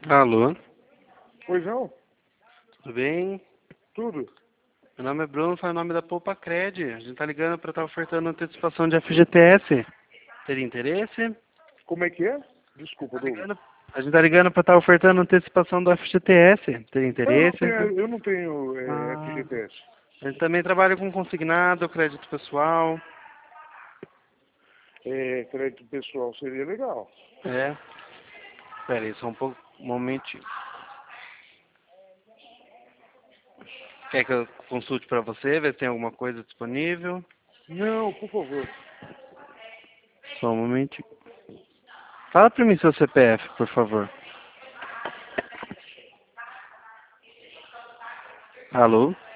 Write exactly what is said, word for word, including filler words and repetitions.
Alô, Pois não? tudo bem? Tudo? Meu nome é Bruno, faz o nome da Poupa Cred. A gente tá ligando para estar ofertando antecipação de F G T S. Teria interesse? Como é que é? Desculpa, Tá Douglas. ligando- A gente tá ligando para estar ofertando antecipação do F G T S. Teria Eu não interesse? tenho, eu não tenho é, Ah, F G T S. a gente também trabalha com consignado, crédito pessoal. É, crédito pessoal seria legal. É. Pera aí, só um pouco, um momentinho. Quer que eu consulte para você, ver se tem alguma coisa disponível? Não, por favor. Só um momentinho. Fala para mim seu C P F, por favor. Alô?